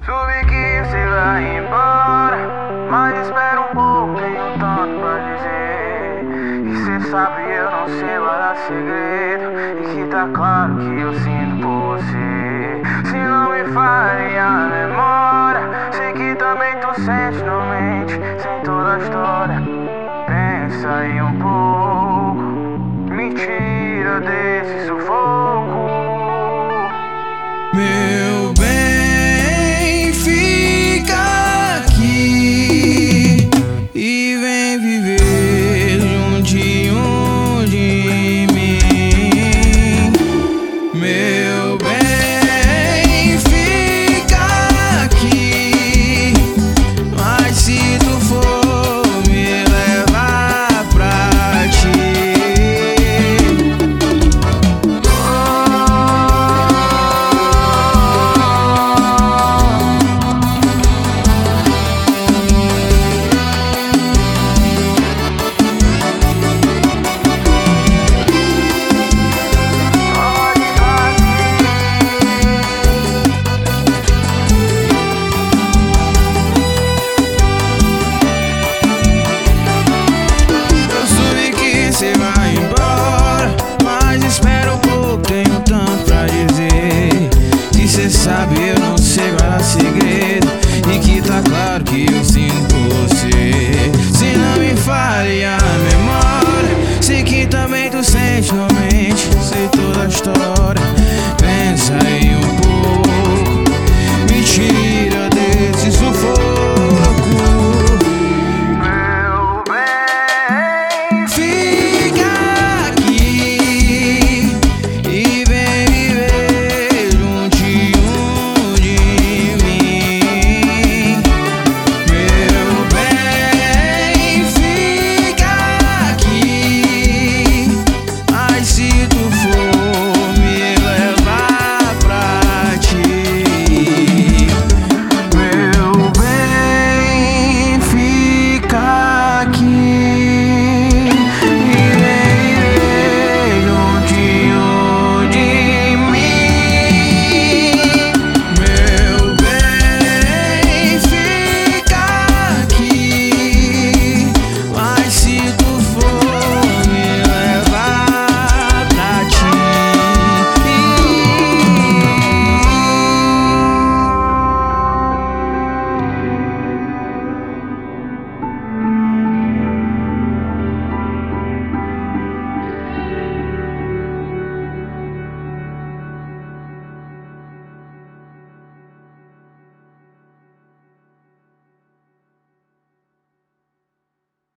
Soube que você vai embora, mas espera um pouco, tenho tanto pra dizer. E cê sabe eu não sei guardar segredo, e que tá claro que eu sinto por você. Se não me falha a memória, sei que também tu sente, não mente, sem toda a história. Pensa aí um pouco.